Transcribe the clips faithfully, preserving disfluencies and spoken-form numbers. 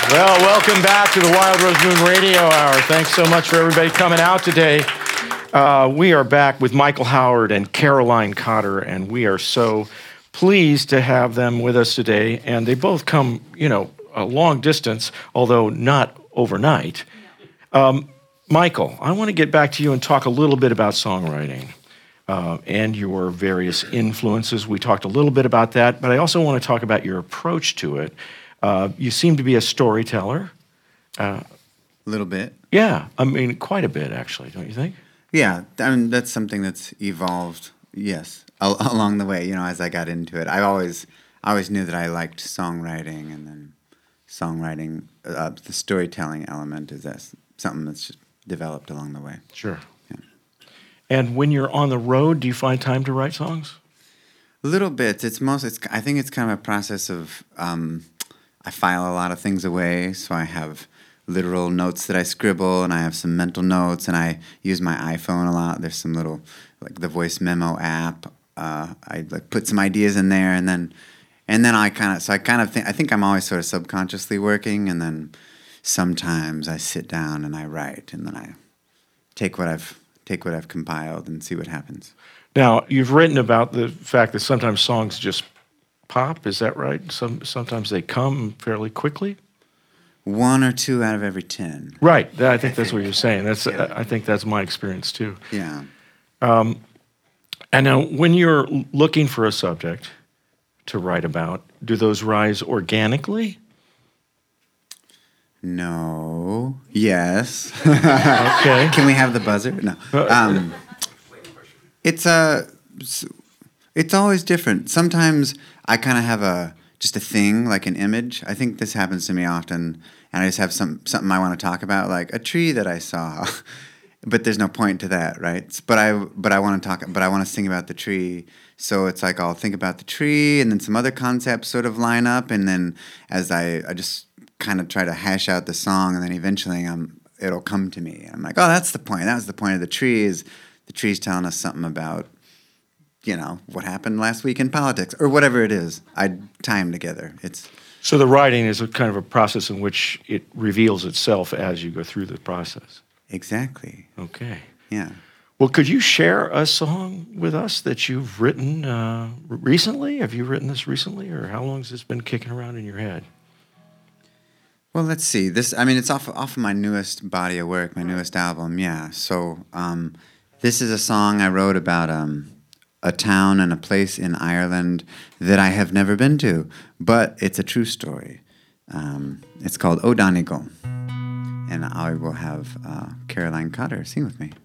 Well, welcome back to the Wild Rose Moon Radio Hour. Thanks so much for everybody coming out today. Uh, we are back with Michael Howard and Caroline Cotter, and we are so pleased to have them with us today. And they both come, you know, a long distance, although not overnight. Um, Michael, I want to get back to you and talk a little bit about songwriting uh, and your various influences. We talked a little bit about that, but I also want to talk about your approach to it. Uh, you seem to be a storyteller. Uh, a little bit. Yeah, I mean, quite a bit, actually, don't you think? Yeah, I mean, that's something that's evolved, yes, al- along the way, you know, as I got into it. I always I always knew that I liked songwriting, and then songwriting, uh, the storytelling element is that something that's just developed along the way. Sure. Yeah. And when you're on the road, do you find time to write songs? A little bit. It's most. It's. I think it's kind of a process of. Um, I file a lot of things away, so I have literal notes that I scribble, and I have some mental notes, and I use my iPhone a lot. There's some little, like the voice memo app. Uh, I like put some ideas in there, and then, and then I kind of. So I kind of think. I think I'm always sort of subconsciously working, and then sometimes I sit down and I write, and then I take what I've take what I've compiled and see what happens. Now, you've written about the fact that sometimes songs just pop, is that right? Some Sometimes they come fairly quickly? One or two out of every ten. Right, I think that's what you're saying. That's yeah. I think that's my experience too. Yeah. Um, and now, when you're looking for a subject to write about, do those rise organically? No. Yes. Okay. Can we have the buzzer? No. Um, it's a. It's always different. Sometimes I kind of have a just a thing, like an image. I think this happens to me often, and I just have some something I want to talk about, like a tree that I saw. But there's no point to that, right? But I but I want to talk. But I want to sing about the tree. So it's like I'll think about the tree, and then some other concepts sort of line up, and then as I I just kind of try to hash out the song, and then eventually I'm it'll come to me. I'm like, oh, that's the point. That was the point of the tree. Is the tree's telling us something about, you know, what happened last week in politics, or whatever it is. I tie them together. It's so the writing is a kind of a process in which it reveals itself as you go through the process. Exactly. Okay. Yeah. Well, could you share a song with us that you've written uh, recently? Have you written this recently, or how long has this been kicking around in your head? Well, let's see. This, I mean, it's off off of my newest body of work, my newest album. Yeah. So um, this is a song I wrote about. Um, a town and a place in Ireland that I have never been to, but it's a true story. Um, it's called O'Donegal, and I will have uh, Caroline Cotter sing with me.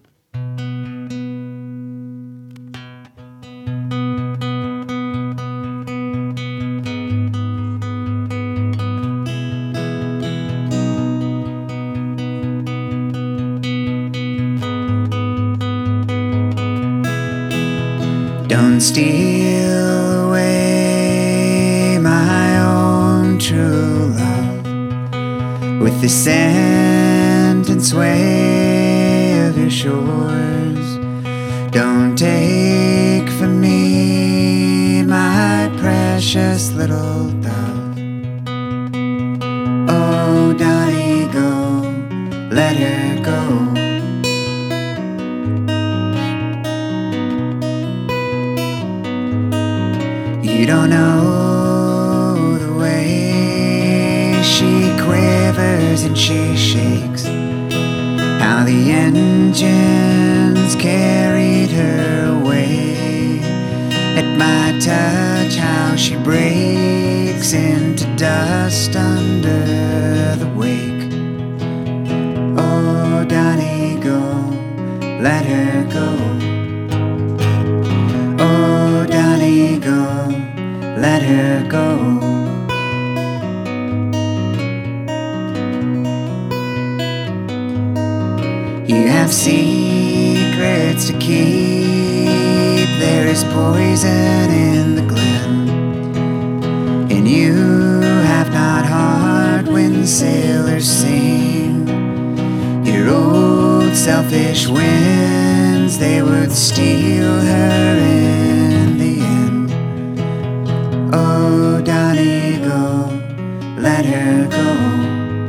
Don't steal away my own true love with the scent and sway of your shores. Don't take from me my precious little dove. Oh, Donegal, let her go. You don't know the way she quivers and she shakes, how the engines carried her away. At my touch, how she breaks into dust under the wake. Oh, Donegal, let her go. Oh, Donegal, let her go. You have secrets to keep. There is poison in the glen, and you have not heard when sailors sing. Your old selfish winds, they would steal her in the end. Oh, Donegal, let her go.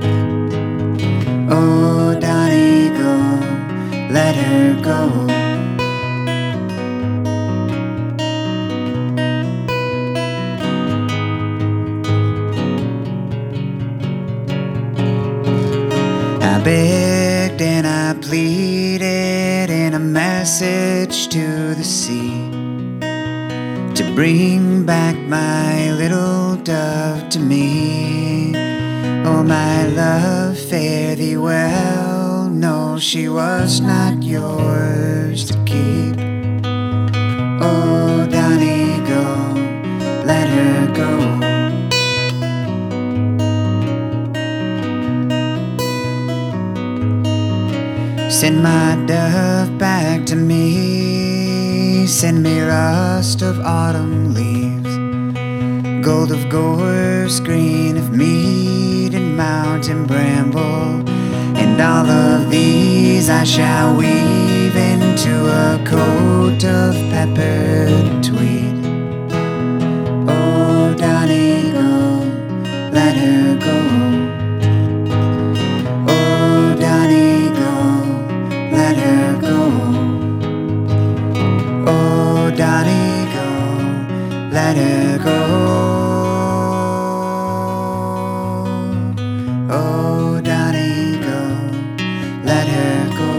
to the sea to bring back my little dove to me. Oh, my love, fare thee well. No, she was not yours to keep. Oh, Donnie, go, let her go. Send my dove back to me. Send me rust of autumn leaves, gold of gorse, green of mead, and mountain bramble. And all of these I shall weave into a coat of peppered tweed. Oh, Donnie, go, let her go. Oh, Donnie, go, let her go. Oh, Donnie, go, let her go. Oh, Donnie, go, let her go.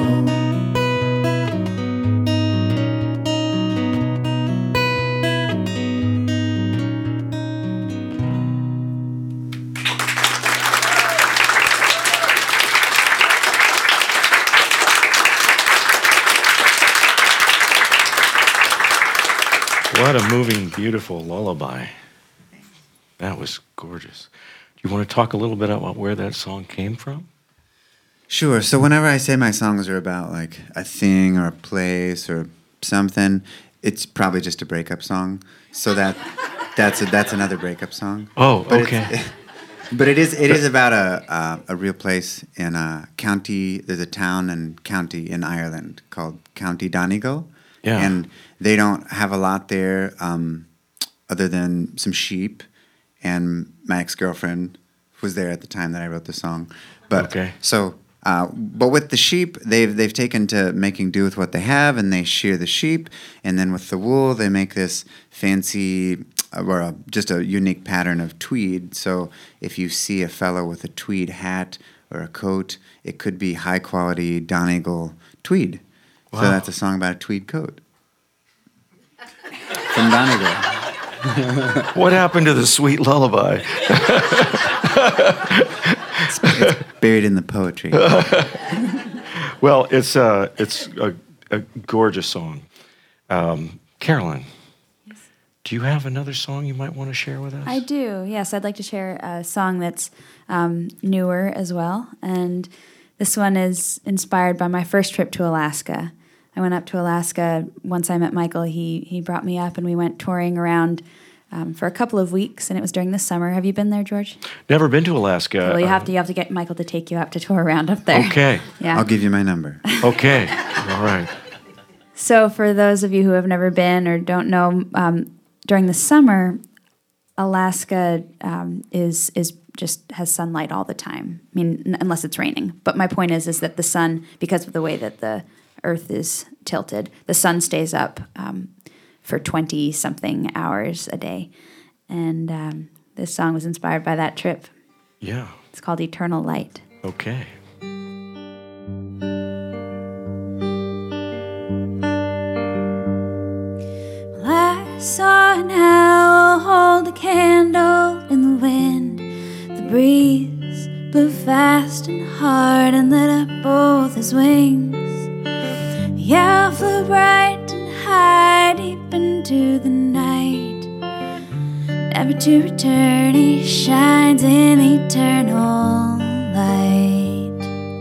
What a moving, beautiful lullaby. That was gorgeous. Do you want to talk a little bit about where that song came from? Sure. So whenever I say my songs are about like a thing or a place or something, it's probably just a breakup song. So that that's a, that's another breakup song. Oh, but okay. It's, but it is it is about a uh, a real place in a county. There's a town and county in Ireland called County Donegal. Yeah. And they don't have a lot there um, other than some sheep. And my ex-girlfriend was there at the time that I wrote the song. But Okay. so, uh, but with the sheep, they've they've taken to making do with what they have, and they shear the sheep. And then with the wool, they make this fancy uh, or a, just a unique pattern of tweed. So if you see a fellow with a tweed hat or a coat, it could be high-quality Donegal tweed. Wow. So that's a song about a tweed coat. From Donegal. What happened to the sweet lullaby? It's, it's buried in the poetry. Well, it's, uh, it's a, a gorgeous song. Um, Carolyn, Yes. do you have another song you might want to share with us? I do, yes. I'd like to share a song that's um, newer as well. And this one is inspired by my first trip to Alaska. I went up to Alaska once I met Michael. He he brought me up, and we went touring around um, for a couple of weeks, and it was during the summer. Have you been there, George? Never been to Alaska. Well, you have Uh, to you have to get Michael to take you up to tour around up there. Okay. Yeah. I'll give you my number. Okay. All right. So for those of you who have never been or don't know, um, during the summer, Alaska um, is is just has sunlight all the time. I mean, n- unless it's raining. But my point is, is that the sun, because of the way that the Earth is tilted, the sun stays up um, for twenty something hours a day, and um, this song was inspired by that trip. Yeah. It's called "Eternal Light." Okay. I saw an owl hold a candle in the wind. The breeze blew fast and hard and lit up both his wings. The owl flew bright and high deep into the night, never to return. He shines in eternal light.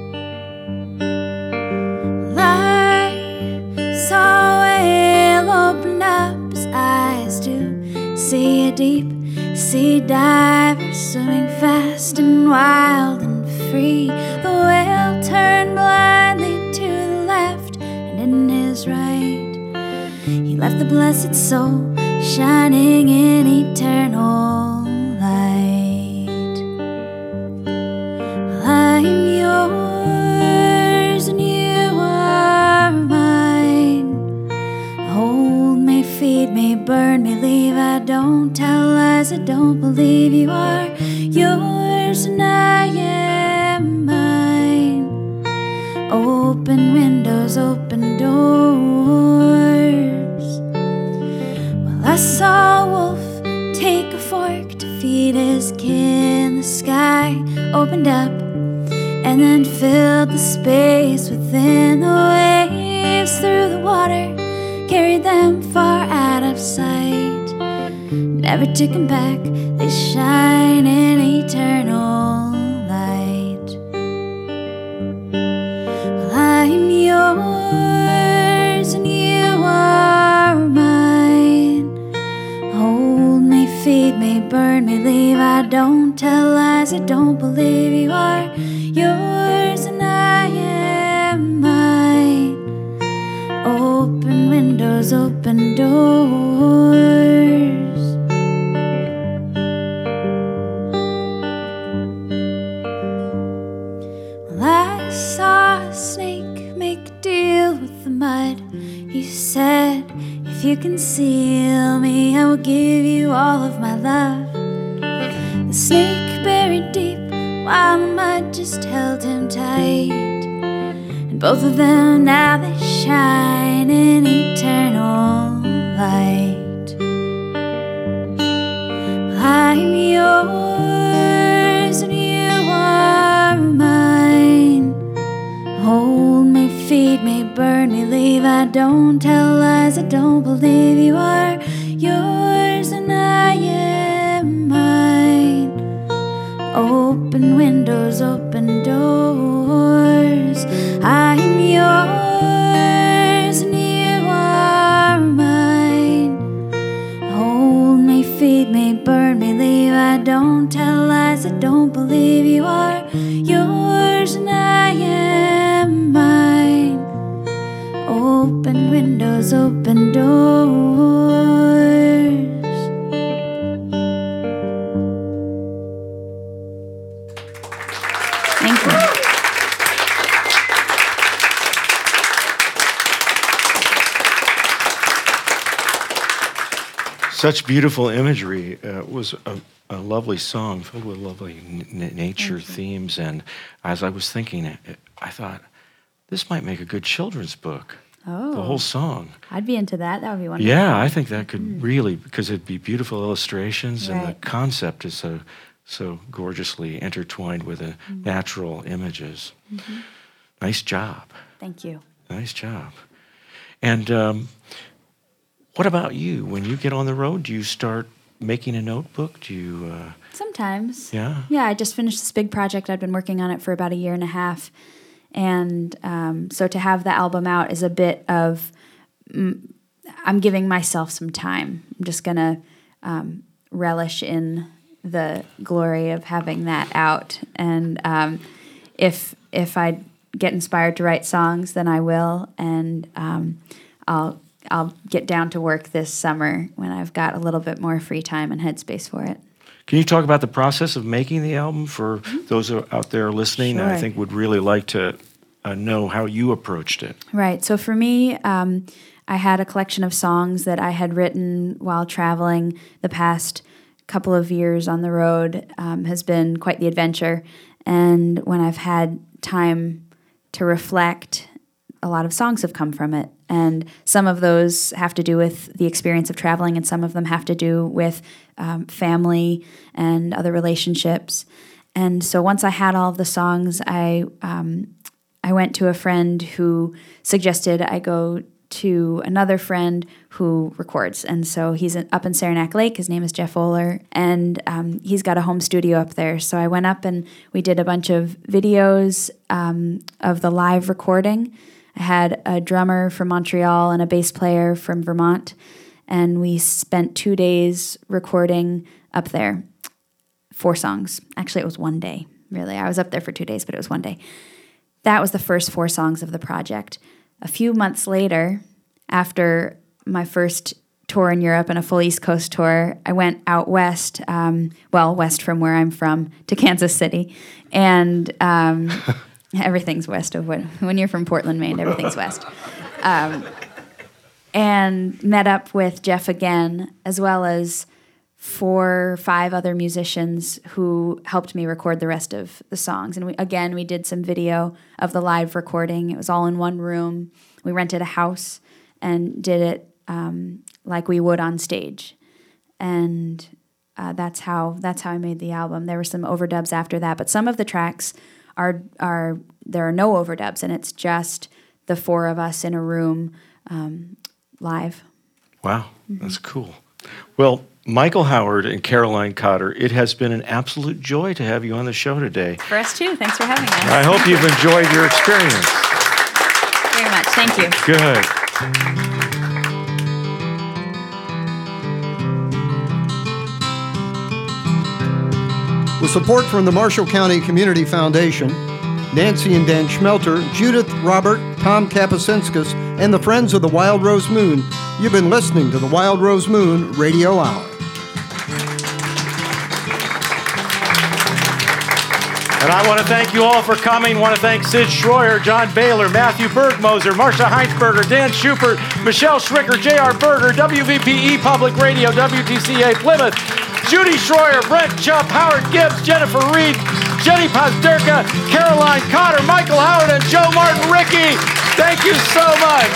I saw a whale open up his eyes to see a deep sea diver swimming fast and wild and free. The whale turned blindly to the left, and in his right he left the blessed soul shining in eternal light. I'm yours and you are mine. Hold me, feed me, burn me, leave. I don't tell lies, I don't believe. You are yours and I am mine. Open windows, open doors. saw a wolf take a fork to feed his kin. The sky opened up and then filled the space within. The waves through the water carried them far out of sight, never took them back. They shine in eternal light. Well, I'm yours and you are mine. Hold me, feed me, burn me, leave. I don't tell lies, I don't believe. You are yours and I am mine. Open windows, open doors. Well, I saw a snake make a deal with the mud. He said, if you conceal me, I will give you all of my love. The snake buried deep while the mud just held him tight. And both of them now they shine in eternal light. Well, I'm yours and you are mine. Hold me, feed me, burn me, leave. I don't tell lies, I don't believe. You are yours and I am mine. Open windows, open doors. I'm yours and you are mine. Hold me, feed me, burn me, leave. I don't tell lies, I don't believe. You are yours and I am mine. Open windows, open doors. Thank you. Such beautiful imagery. Uh, it was a, a lovely song filled with lovely n- nature themes. And as I was thinking it, I thought, this might make a good children's book. Oh. The whole song. I'd be into that. That would be wonderful. Yeah, I think that could mm. really, because it'd be beautiful illustrations, right. and the concept is so so gorgeously intertwined with the mm. natural images. Mm-hmm. Nice job. Thank you. Nice job. And um, what about you? When you get on the road, do you start making a notebook? Do you? Uh, Sometimes. Yeah. Yeah, I just finished this big project. I've been working on it for about a year and a half. And um, so to have the album out is a bit of, mm, I'm giving myself some time. I'm just going to um, relish in the glory of having that out. And um, if if I get inspired to write songs, then I will. And um, I'll I'll get down to work this summer when I've got a little bit more free time and headspace for it. Can you talk about the process of making the album for Mm-hmm. those out there listening? Sure. I think would really like to uh, know how you approached it. Right. So for me, um, I had a collection of songs that I had written while traveling. The past couple of years on the road um, has been quite the adventure. And when I've had time to reflect, a lot of songs have come from it. And some of those have to do with the experience of traveling, and some of them have to do with um, family and other relationships. And so once I had all of the songs, I um, I went to a friend who suggested I go to another friend who records. And so he's up in Saranac Lake. His name is Jeff Oler, and um, he's got a home studio up there. So I went up and we did a bunch of videos um, of the live recording. I had a drummer from Montreal and a bass player from Vermont, and we spent two days recording up there. Four songs. Actually, it was one day, really. I was up there for two days, but it was one day. That was the first four songs of the project. A few months later, after my first tour in Europe and a full East Coast tour, I went out west, um, well, west from where I'm from, to Kansas City, and um, everything's west of when, when you're from Portland, Maine, everything's west. Um, and met up with Jeff again, as well as four or five other musicians who helped me record the rest of the songs. And we, again, we did some video of the live recording. It was all in one room. We rented a house and did it um, like we would on stage. And uh, that's how that's how I made the album. There were some overdubs after that, but some of the tracks are are there are no overdubs, and it's just the four of us in a room um, live. Wow, mm-hmm. That's cool. Well, Michael Howard and Caroline Cotter, it has been an absolute joy to have you on the show today. For us too. Thanks for having us. I hope you've enjoyed your experience. Very much. Thank you. Good. With support from the Marshall County Community Foundation, Nancy and Dan Schmelter, Judith, Robert, Tom Kapuscinskis, and the Friends of the Wild Rose Moon, you've been listening to the Wild Rose Moon Radio Hour. And I want to thank you all for coming. I want to thank Sid Schroyer, John Baylor, Matthew Bergmoser, Marsha Heinsberger, Dan Schubert, Michelle Schricker, J R Berger, W V P E Public Radio, W T C A Plymouth, Judy Schroyer, Brent Chupp, Howard Gibbs, Jennifer Reed, Jenny Pazderka, Caroline Cotter, Michael Howard, and Joe Martin Rickey. Thank you so much.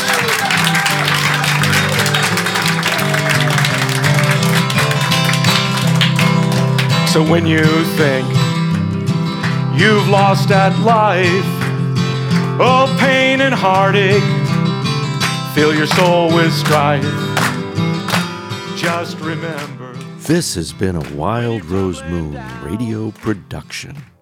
So when you think you've lost at life, oh, pain and heartache, fill your soul with strife. Just remember. This has been a Wild Rose Moon radio production.